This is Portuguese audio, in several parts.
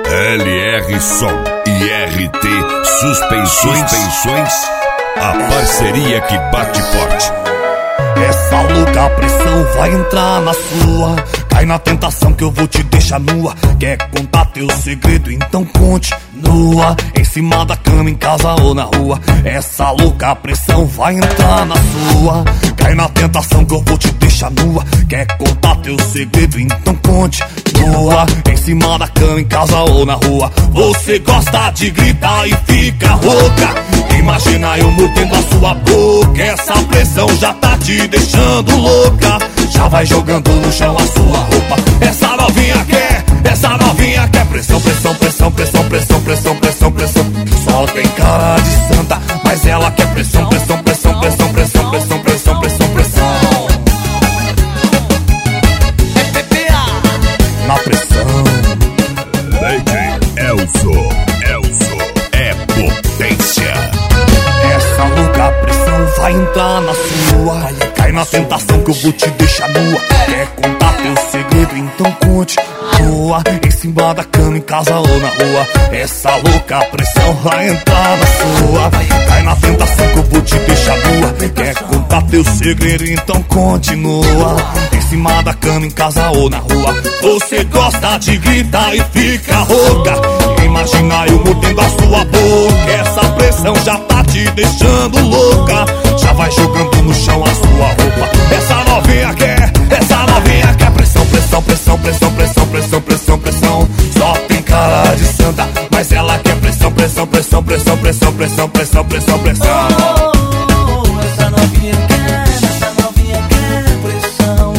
LR Som e RT Suspensões, a parceria que bate forte. Essa louca pressão vai entrar na sua. Cai na tentação que eu vou te deixar nua. Quer contar teu segredo? Então conte nua. Em cima da cama, em casa ou na rua. Essa louca pressão vai entrar na sua. Cai na tentação que eu vou te deixar nua. Quer contar teu segredo? Então conte nua. Em cima da cama, em casa ou na rua. Você gosta de gritar e fica rouca. Imagina eu mordendo a sua boca. Essa pressão já tá te deixando louca. Já vai jogando no chão a sua roupa. Essa novinha quer pressão, pressão, pressão, pressão, pressão, pressão, pressão, pressão. Só tem cara de santa, mas ela quer pressão, pressão, pressão, pressão, pressão, pressão, pressão, pressão, pressão. É PPA na pressão. DJ Elzo é potência. Essa louca pressão vai entrar na sua. Cai na tentação que eu vou te deixar nua. Quer contar teu segredo? Então conte nua. Em cima da cama, em casa ou na rua. Essa louca pressão vai entrar na sua. Cai na tentação que eu vou te deixar nua. Quer contar teu segredo? Então continua. Em cima da cama, em casa ou na rua. Você gosta de gritar e fica rouca. Imagina eu mordendo a sua boca. Essa pressão já tá te deixando louca. Já vai jogando no chão a sua roupa. Essa novinha quer pressão, pressão, pressão, pressão, pressão, pressão, pressão, pressão. Só tem cara de santa, mas ela quer pressão, pressão, pressão, pressão, pressão, pressão, pressão, pressão, pressão. Essa novinha quer pressão.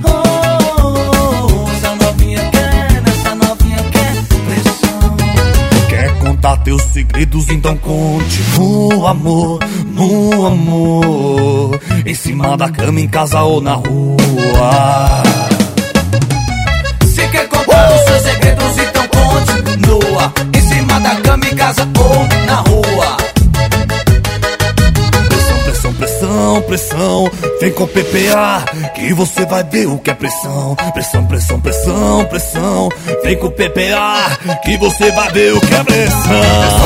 Essa novinha quer pressão. Quer contar teus segredos? Então conte no amor, no amor. Em cima da cama, em casa ou na rua. Se quer contar os seus segredos, então conte nua. Em cima da cama, em casa ou na rua. Pressão, pressão, pressão, pressão. Vem com PPA que você vai ver o que é pressão. Pressão, pressão, pressão, pressão. Vem com PPA que você vai ver o que é pressão.